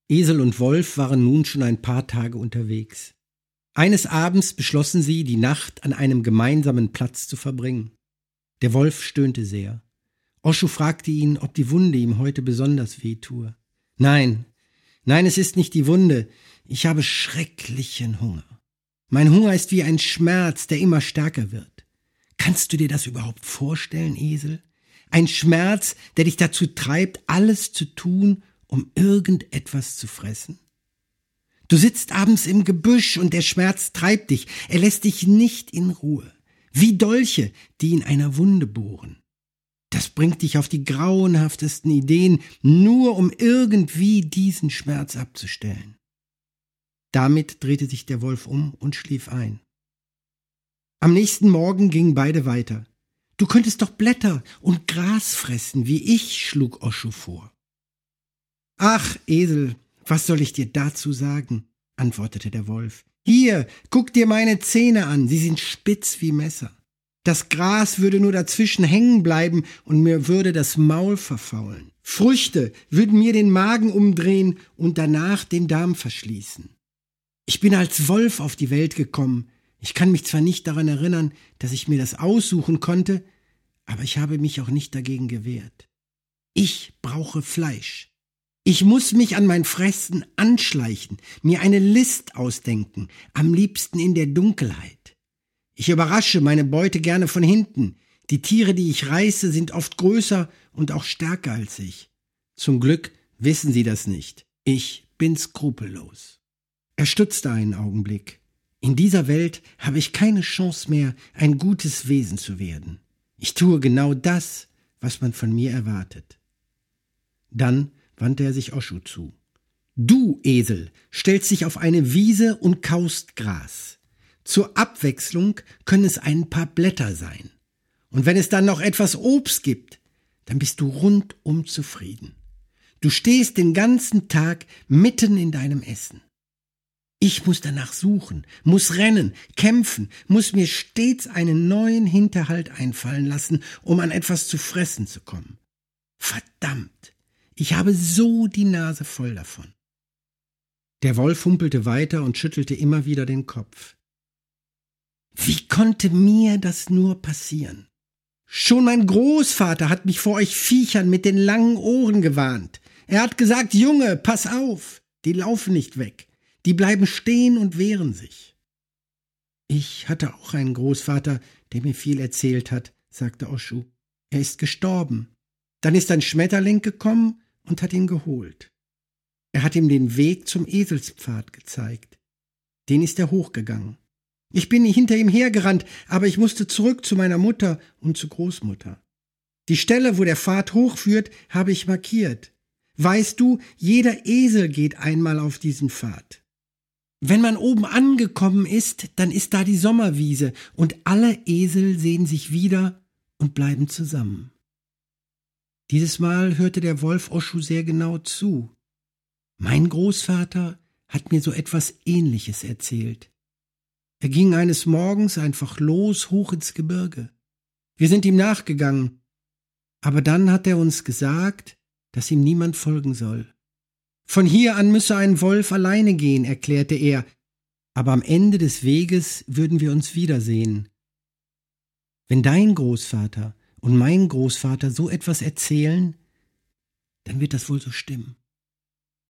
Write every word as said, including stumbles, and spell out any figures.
Esel und Wolf waren nun schon ein paar Tage unterwegs. Eines Abends beschlossen sie, die Nacht an einem gemeinsamen Platz zu verbringen. Der Wolf stöhnte sehr. Oschu fragte ihn, ob die Wunde ihm heute besonders wehtue. Nein, nein, es ist nicht die Wunde. Ich habe schrecklichen Hunger. Mein Hunger ist wie ein Schmerz, der immer stärker wird. Kannst du dir das überhaupt vorstellen, Esel? Ein Schmerz, der dich dazu treibt, alles zu tun, um irgendetwas zu fressen? Du sitzt abends im Gebüsch und der Schmerz treibt dich. Er lässt dich nicht in Ruhe. Wie Dolche, die in einer Wunde bohren. Das bringt dich auf die grauenhaftesten Ideen, nur um irgendwie diesen Schmerz abzustellen. Damit drehte sich der Wolf um und schlief ein. Am nächsten Morgen gingen beide weiter. Du könntest doch Blätter und Gras fressen, wie ich, schlug Oschu vor. Ach, Esel, was soll ich dir dazu sagen? Antwortete der Wolf. Hier, guck dir meine Zähne an, sie sind spitz wie Messer. Das Gras würde nur dazwischen hängen bleiben und mir würde das Maul verfaulen. Früchte würden mir den Magen umdrehen und danach den Darm verschließen. Ich bin als Wolf auf die Welt gekommen. Ich kann mich zwar nicht daran erinnern, dass ich mir das aussuchen konnte, aber ich habe mich auch nicht dagegen gewehrt. Ich brauche Fleisch. Ich muss mich an mein Fressen anschleichen, mir eine List ausdenken, am liebsten in der Dunkelheit. Ich überrasche meine Beute gerne von hinten. Die Tiere, die ich reiße, sind oft größer und auch stärker als ich. Zum Glück wissen sie das nicht. Ich bin skrupellos. Er stutzte einen Augenblick. In dieser Welt habe ich keine Chance mehr, ein gutes Wesen zu werden. Ich tue genau das, was man von mir erwartet. Dann wandte er sich Oschu zu. Du, Esel, stellst dich auf eine Wiese und kaust Gras. Zur Abwechslung können es ein paar Blätter sein. Und wenn es dann noch etwas Obst gibt, dann bist du rundum zufrieden. Du stehst den ganzen Tag mitten in deinem Essen. Ich muss danach suchen, muss rennen, kämpfen, muss mir stets einen neuen Hinterhalt einfallen lassen, um an etwas zu fressen zu kommen. Verdammt, ich habe so die Nase voll davon. Der Wolf humpelte weiter und schüttelte immer wieder den Kopf. Wie konnte mir das nur passieren? Schon mein Großvater hat mich vor euch Viechern mit den langen Ohren gewarnt. Er hat gesagt, Junge, pass auf, die laufen nicht weg. Die bleiben stehen und wehren sich. Ich hatte auch einen Großvater, der mir viel erzählt hat, sagte Oschu. Er ist gestorben. Dann ist ein Schmetterling gekommen und hat ihn geholt. Er hat ihm den Weg zum Eselspfad gezeigt. Den ist er hochgegangen. Ich bin hinter ihm hergerannt, aber ich musste zurück zu meiner Mutter und zu Großmutter. Die Stelle, wo der Pfad hochführt, habe ich markiert. Weißt du, jeder Esel geht einmal auf diesen Pfad. Wenn man oben angekommen ist, dann ist da die Sommerwiese und alle Esel sehen sich wieder und bleiben zusammen. Dieses Mal hörte der Wolf Oschu sehr genau zu. Mein Großvater hat mir so etwas Ähnliches erzählt. Er ging eines Morgens einfach los hoch ins Gebirge. Wir sind ihm nachgegangen, aber dann hat er uns gesagt, dass ihm niemand folgen soll. Von hier an müsse ein Wolf alleine gehen, erklärte er, aber am Ende des Weges würden wir uns wiedersehen. Wenn dein Großvater und mein Großvater so etwas erzählen, dann wird das wohl so stimmen.